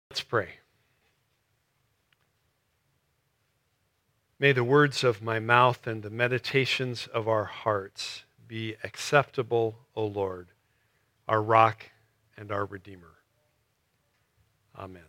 Let's pray. May the words of my mouth and the meditations of our hearts be acceptable, O Lord, our rock and our Redeemer. Amen.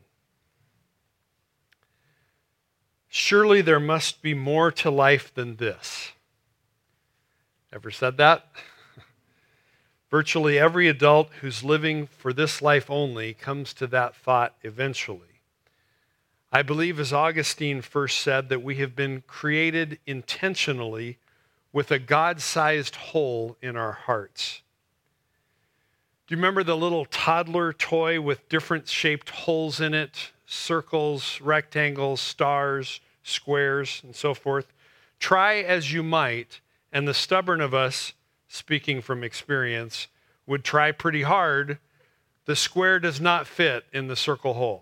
Surely there must be more to life than this. Ever said that? Virtually every adult who's living for this life only comes to that thought eventually. I believe, as Augustine first said, that we have been created intentionally with a God-sized hole in our hearts. Do you remember the little toddler toy with different shaped holes in it? Circles, rectangles, stars, squares, and so forth. Try as you might, and the stubborn of us, speaking from experience, would try pretty hard. The square does not fit in the circle hole.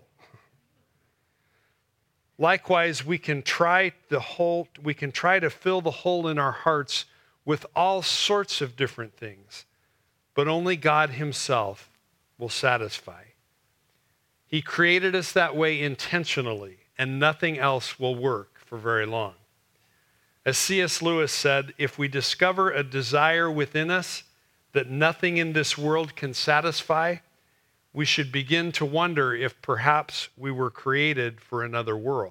Likewise, we can try to fill the hole in our hearts with all sorts of different things, but only God Himself will satisfy. He created us that way intentionally, and nothing else will work for very long. As C.S. Lewis said, if we discover a desire within us that nothing in this world can satisfy, we should begin to wonder if perhaps we were created for another world.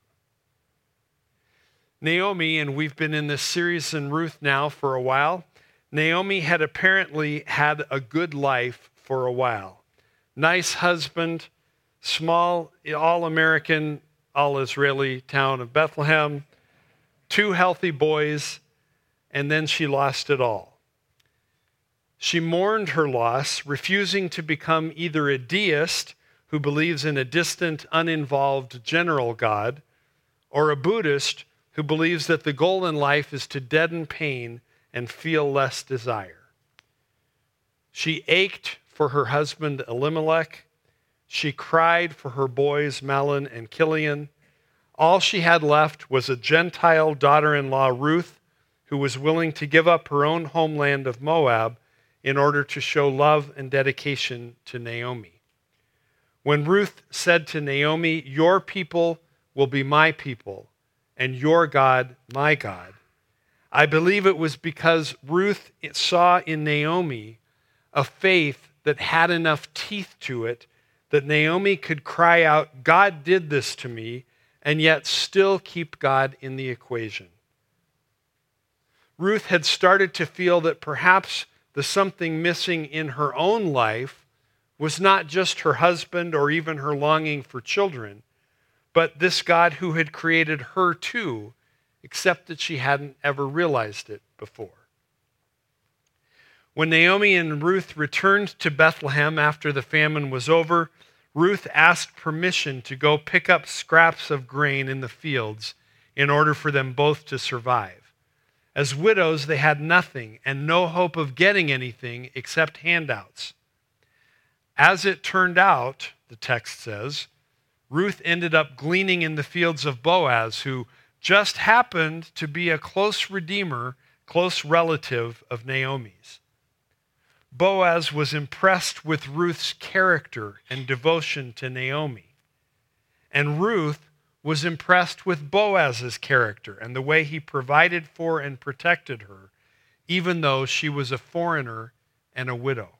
Naomi, and we've been in this series in Ruth now for a while, Naomi had apparently had a good life for a while. Nice husband, small, all-American, all-Israeli town of Bethlehem, 2 healthy boys, and then she lost it all. She mourned her loss, refusing to become either a deist who believes in a distant, uninvolved general God, or a Buddhist who believes that the goal in life is to deaden pain and feel less desire. She ached for her husband Elimelech. She cried for her boys Mahlon and Chilion. All she had left was a Gentile daughter-in-law, Ruth, who was willing to give up her own homeland of Moab in order to show love and dedication to Naomi. When Ruth said to Naomi, "Your people will be my people, and your God my God," I believe it was because Ruth saw in Naomi a faith that had enough teeth to it that Naomi could cry out, "God did this to me," and yet still keep God in the equation. Ruth had started to feel that perhaps the something missing in her own life was not just her husband or even her longing for children, but this God who had created her too, except that she hadn't ever realized it before. When Naomi and Ruth returned to Bethlehem after the famine was over, Ruth asked permission to go pick up scraps of grain in the fields in order for them both to survive. As widows, they had nothing and no hope of getting anything except handouts. As it turned out, the text says, Ruth ended up gleaning in the fields of Boaz, who just happened to be a close redeemer, close relative of Naomi's. Boaz was impressed with Ruth's character and devotion to Naomi. And Ruth was impressed with Boaz's character and the way he provided for and protected her, even though she was a foreigner and a widow.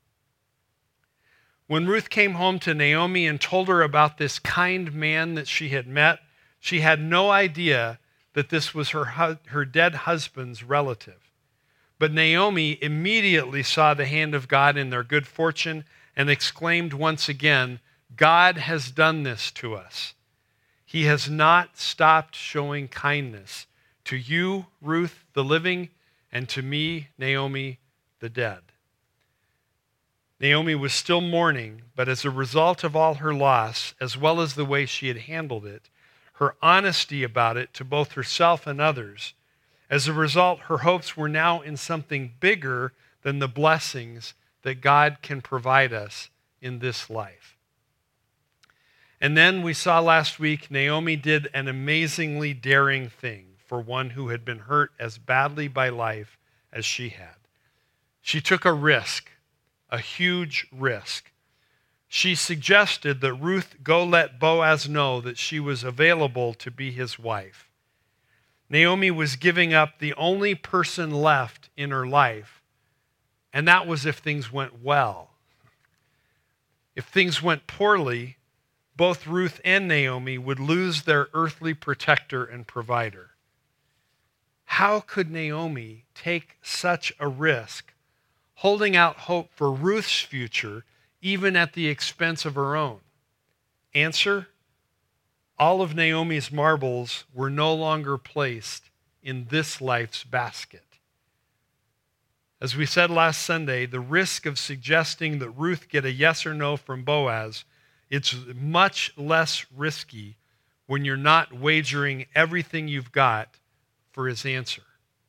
When Ruth came home to Naomi and told her about this kind man that she had met, she had no idea that this was her dead husband's relative. But Naomi immediately saw the hand of God in their good fortune and exclaimed once again, "God has done this to us. He has not stopped showing kindness to you, Ruth, the living, and to me, Naomi, the dead." Naomi was still mourning, but as a result of all her loss, as well as the way she had handled it, her honesty about it to both herself and others, as a result, her hopes were now in something bigger than the blessings that God can provide us in this life. And then we saw last week, Naomi did an amazingly daring thing for one who had been hurt as badly by life as she had. She took a risk, a huge risk. she suggested that Ruth go let Boaz know that she was available to be his wife. Naomi was giving up the only person left in her life, and that was if things went well. If things went poorly, both Ruth and Naomi would lose their earthly protector and provider. How could Naomi take such a risk, holding out hope for Ruth's future, even at the expense of her own? Answer: all of Naomi's marbles were no longer placed in this life's basket. As we said last Sunday, the risk of suggesting that Ruth get a yes or no from Boaz, it's much less risky when you're not wagering everything you've got for his answer.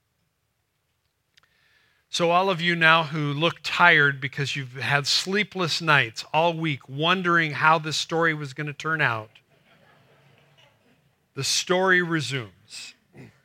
So all of you now who look tired because you've had sleepless nights all week wondering how this story was going to turn out, the story resumes.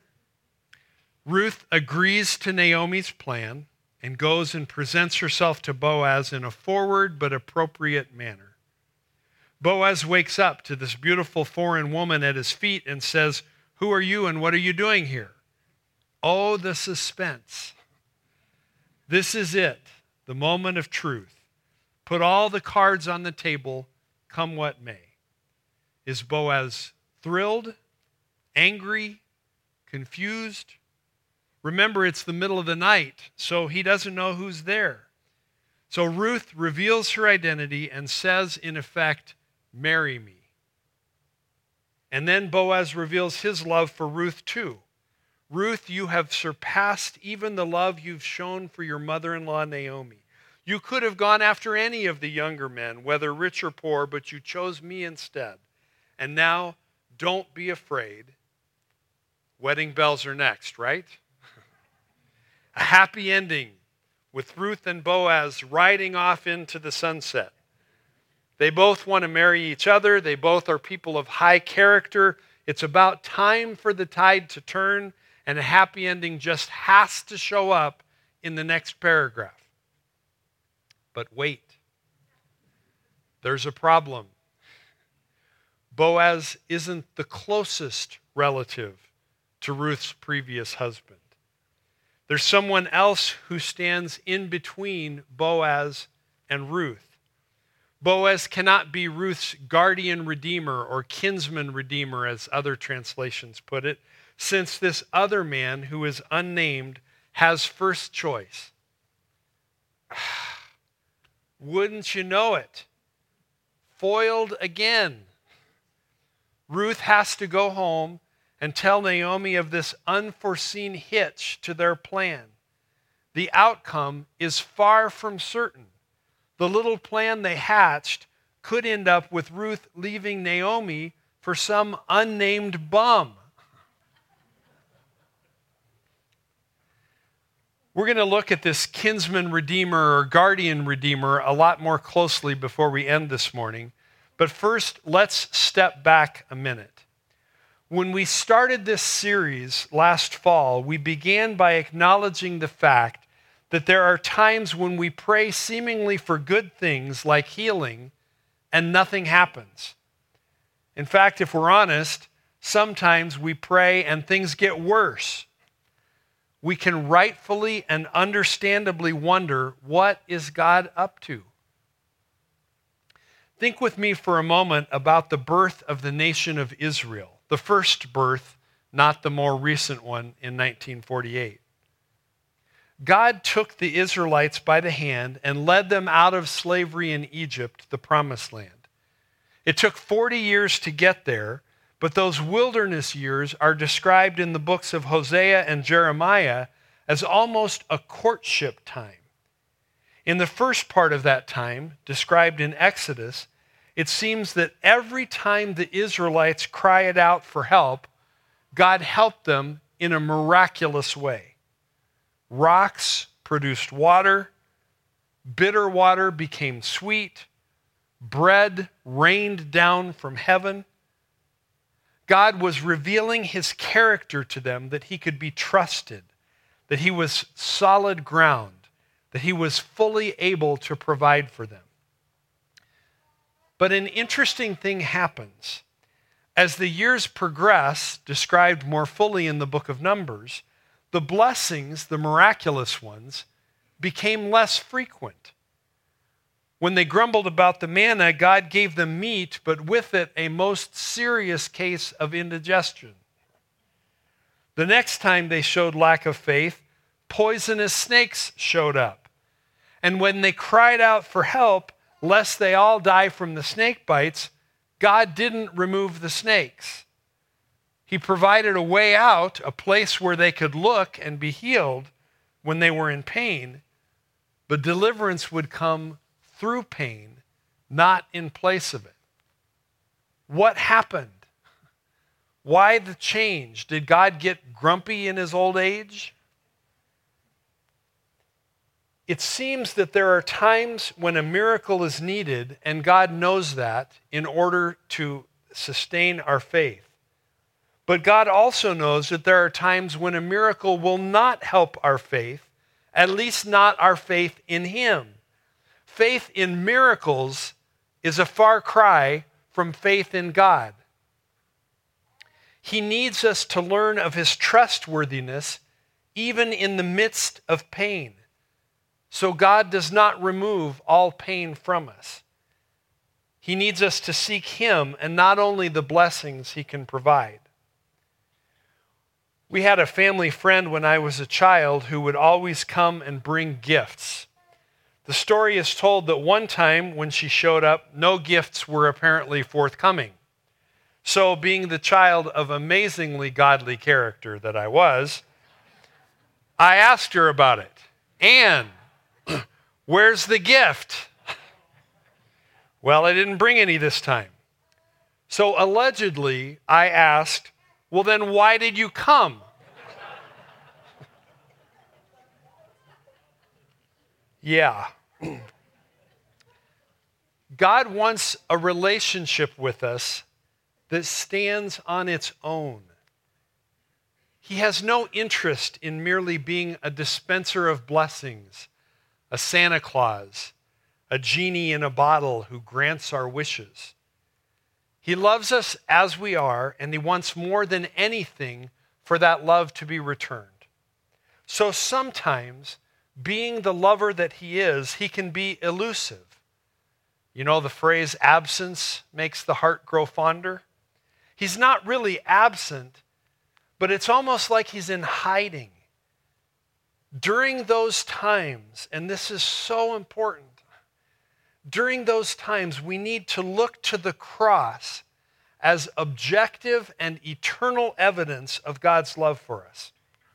Ruth agrees to Naomi's plan and goes and presents herself to Boaz in a forward but appropriate manner. Boaz wakes up to this beautiful foreign woman at his feet and says, "Who are you and what are you doing here?" Oh, the suspense. This is it, the moment of truth. Put all the cards on the table, come what may. Is Boaz thrilled, angry, confused? Remember, it's the middle of the night, so he doesn't know who's there. So Ruth reveals her identity and says, in effect, "Marry me." And then Boaz reveals his love for Ruth too. "Ruth, you have surpassed even the love you've shown for your mother-in-law Naomi. You could have gone after any of the younger men, whether rich or poor, but you chose me instead. And now, don't be afraid." Wedding bells are next, right? A happy ending with Ruth and Boaz riding off into the sunset. They both want to marry each other. They both are people of high character. It's about time for the tide to turn, and a happy ending just has to show up in the next paragraph. But wait, there's a problem. Boaz isn't the closest relative to Ruth's previous husband. There's someone else who stands in between Boaz and Ruth. Boaz cannot be Ruth's guardian redeemer or kinsman redeemer, as other translations put it, since this other man, who is unnamed, has first choice. Wouldn't you know it? Foiled again. Ruth has to go home and tell Naomi of this unforeseen hitch to their plan. The outcome is far from certain. The little plan they hatched could end up with Ruth leaving Naomi for some unnamed bum. We're going to look at this kinsman redeemer or guardian redeemer a lot more closely before we end this morning. But first, let's step back a minute. When we started this series last fall, we began by acknowledging the fact that there are times when we pray seemingly for good things like healing and nothing happens. In fact, if we're honest, sometimes we pray and things get worse. We can rightfully and understandably wonder, what is God up to? Think with me for a moment about the birth of the nation of Israel. The first birth, not the more recent one in 1948. God took the Israelites by the hand and led them out of slavery in Egypt, the promised land. It took 40 years to get there, but those wilderness years are described in the books of Hosea and Jeremiah as almost a courtship time. In the first part of that time, described in Exodus, it seems that every time the Israelites cried out for help, God helped them in a miraculous way. Rocks produced water, bitter water became sweet, bread rained down from heaven. God was revealing his character to them, that he could be trusted, that he was solid ground, that he was fully able to provide for them. But an interesting thing happens. As the years progress, described more fully in the book of Numbers, the blessings, the miraculous ones, became less frequent. When they grumbled about the manna, God gave them meat, but with it a most serious case of indigestion. The next time they showed lack of faith, poisonous snakes showed up. And when they cried out for help, lest they all die from the snake bites, God didn't remove the snakes. He provided a way out, a place where they could look and be healed when they were in pain, but deliverance would come through pain, not in place of it. What happened? Why the change? Did God get grumpy in his old age? It seems that there are times when a miracle is needed, and God knows that in order to sustain our faith. But God also knows that there are times when a miracle will not help our faith, at least not our faith in him. Faith in miracles is a far cry from faith in God. He needs us to learn of his trustworthiness even in the midst of pain. So God does not remove all pain from us. He needs us to seek him and not only the blessings he can provide. We had a family friend when I was a child who would always come and bring gifts. The story is told that one time when she showed up, no gifts were apparently forthcoming. So, being the child of amazingly godly character that I was, I asked her about it. Anne, where's the gift? Well, I didn't bring any this time. So allegedly, I asked, well, then why did you come? Yeah. God wants a relationship with us that stands on its own. He has no interest in merely being a dispenser of blessings, a Santa Claus, a genie in a bottle who grants our wishes. He loves us as we are, and he wants more than anything for that love to be returned. So sometimes, being the lover that he is, he can be elusive. You know the phrase, absence makes the heart grow fonder? He's not really absent, but it's almost like he's in hiding. During those times, and this is so important, during those times we need to look to the cross as objective and eternal evidence of God's love for us.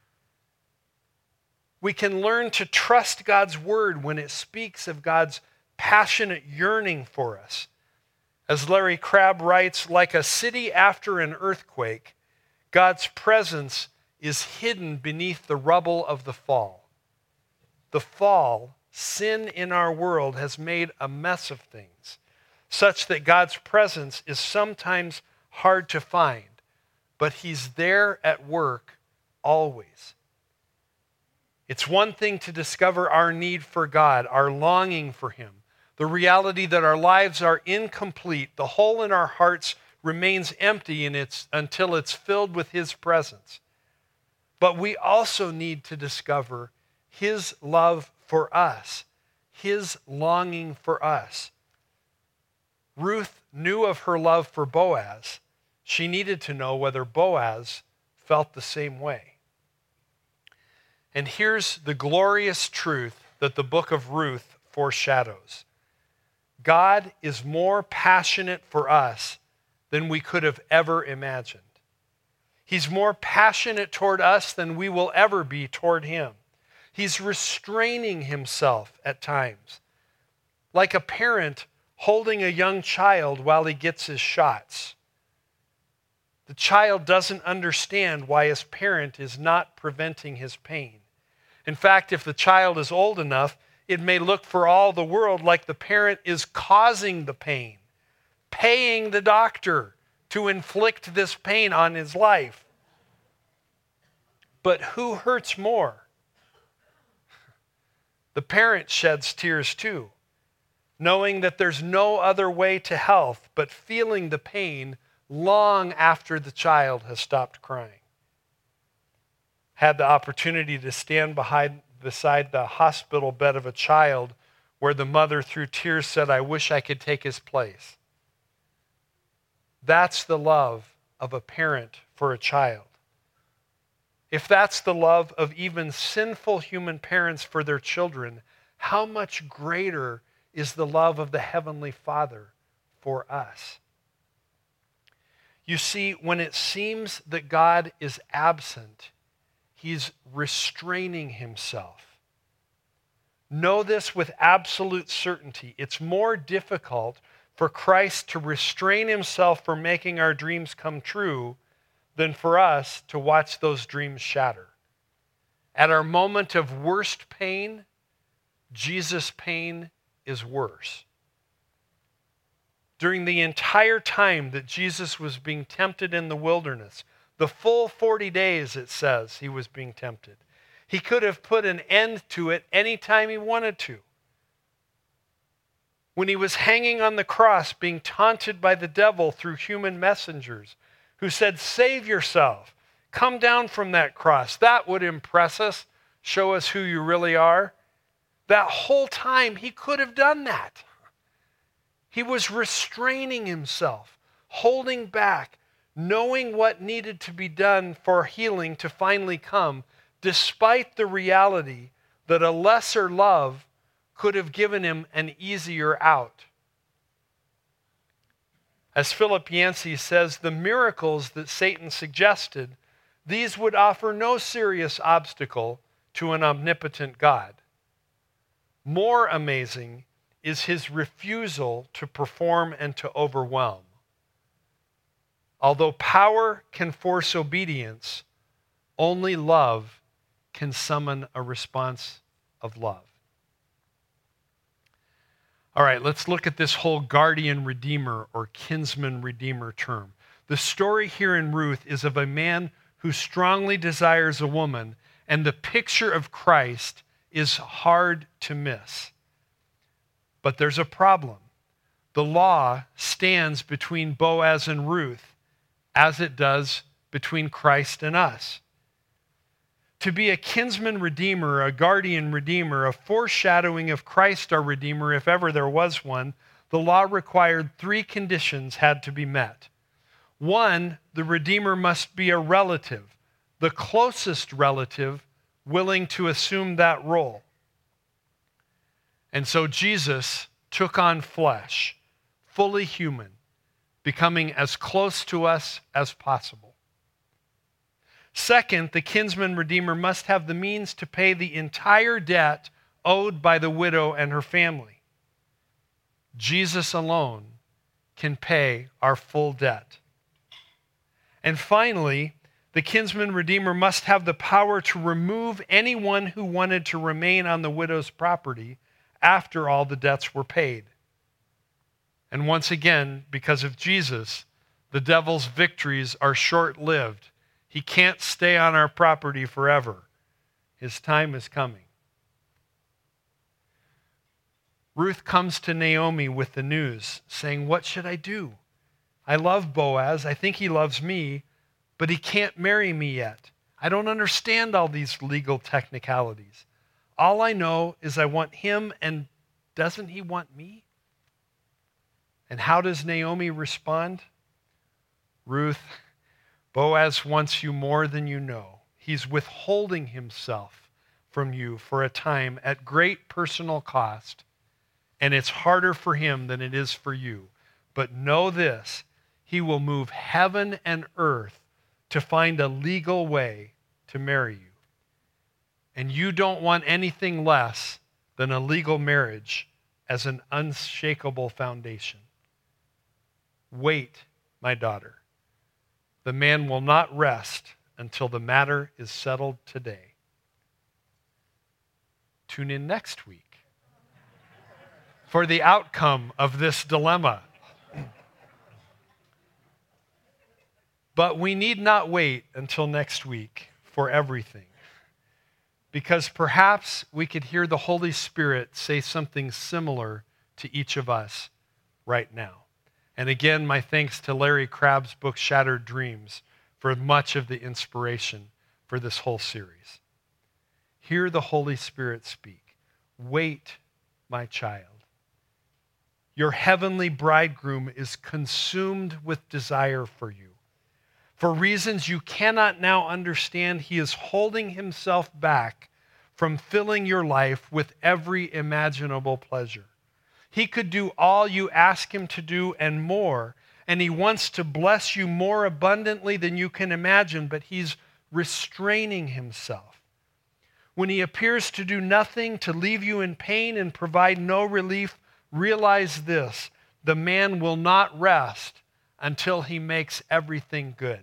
We can learn to trust God's word when it speaks of God's passionate yearning for us. As Larry Crabb writes, like a city after an earthquake, God's presence is hidden beneath the rubble of the fall. The fall, sin in our world, has made a mess of things, such that God's presence is sometimes hard to find, but he's there at work always. It's one thing to discover our need for God, our longing for him, the reality that our lives are incomplete, the hole in our hearts remains empty until it's filled with his presence. But we also need to discover his love for us, his longing for us. Ruth knew of her love for Boaz. She needed to know whether Boaz felt the same way. And here's the glorious truth that the book of Ruth foreshadows. God is more passionate for us than we could have ever imagined. He's more passionate toward us than we will ever be toward him. He's restraining himself at times, like a parent holding a young child while he gets his shots. The child doesn't understand why his parent is not preventing his pain. In fact, if the child is old enough, it may look for all the world like the parent is causing the pain, paying the doctor to inflict this pain on his life. But who hurts more? The parent sheds tears too. knowing that there's no other way to health, but feeling the pain long after the child has stopped crying. Had the opportunity to stand beside the hospital bed of a child where the mother through tears said, "I wish I could take his place." That's the love of a parent for a child. If that's the love of even sinful human parents for their children, how much greater is the love of the Heavenly Father for us? You see, when it seems that God is absent, He's restraining Himself. Know this with absolute certainty. It's more difficult for Christ to restrain Himself from making our dreams come true than for us to watch those dreams shatter. At our moment of worst pain, Jesus' pain is worse. During the entire time that Jesus was being tempted in the wilderness, the full 40 days, it says, He was being tempted. He could have put an end to it anytime He wanted to. When He was hanging on the cross, being taunted by the devil through human messengers who said, "Save yourself. Come down from that cross. That would impress us, show us who you really are." That whole time, He could have done that. He was restraining Himself, holding back, knowing what needed to be done for healing to finally come, despite the reality that a lesser love could have given Him an easier out. As Philip Yancey says, the miracles that Satan suggested, these would offer no serious obstacle to an omnipotent God. More amazing is His refusal to perform and to overwhelm. Although power can force obedience, only love can summon a response of love. All right, let's look at this whole guardian redeemer or kinsman redeemer term. The story here in Ruth is of a man who strongly desires a woman, and the picture of Christ is hard to miss. But there's a problem. The law stands between Boaz and Ruth, as it does between Christ and us. To be a kinsman redeemer, a guardian redeemer, a foreshadowing of Christ our Redeemer, if ever there was one, the law required 3 conditions had to be met. 1, the Redeemer must be a relative, the closest relative willing to assume that role. And so Jesus took on flesh, fully human, becoming as close to us as possible. Second, the kinsman redeemer must have the means to pay the entire debt owed by the widow and her family. Jesus alone can pay our full debt. And finally, the kinsman redeemer must have the power to remove anyone who wanted to remain on the widow's property after all the debts were paid. And once again, because of Jesus, the devil's victories are short-lived. He can't stay on our property forever. His time is coming. Ruth comes to Naomi with the news, saying, "What should I do? I love Boaz. I think he loves me, but he can't marry me yet. I don't understand all these legal technicalities. All I know is I want him, and doesn't he want me?" And how does Naomi respond? Ruth, Boaz wants you more than you know. He's withholding himself from you for a time at great personal cost, and it's harder for him than it is for you. But know this, he will move heaven and earth to find a legal way to marry you. And you don't want anything less than a legal marriage as an unshakable foundation. Wait, my daughter. The man will not rest until the matter is settled today. Tune in next week for the outcome of this dilemma. But we need not wait until next week for everything, because perhaps we could hear the Holy Spirit say something similar to each of us right now. And again, my thanks to Larry Crabb's book, Shattered Dreams, for much of the inspiration for this whole series. Hear the Holy Spirit speak. Wait, my child. Your heavenly bridegroom is consumed with desire for you. For reasons you cannot now understand, he is holding himself back from filling your life with every imaginable pleasure. He could do all you ask him to do and more, and he wants to bless you more abundantly than you can imagine, but he's restraining himself. When he appears to do nothing, to leave you in pain and provide no relief, realize this: the man will not rest until he makes everything good.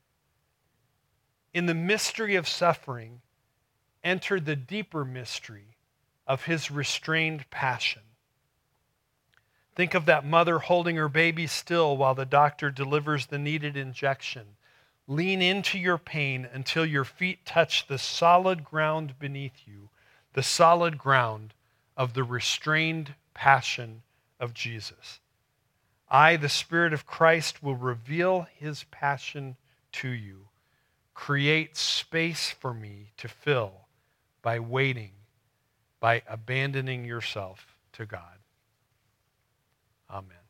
In the mystery of suffering, enter the deeper mystery of his restrained passion. Think of that mother holding her baby still while the doctor delivers the needed injection. Lean into your pain until your feet touch the solid ground beneath you, the solid ground of the restrained passion of Jesus. I, the Spirit of Christ, will reveal his passion to you. Create space for me to fill by waiting, by abandoning yourself to God. Amen.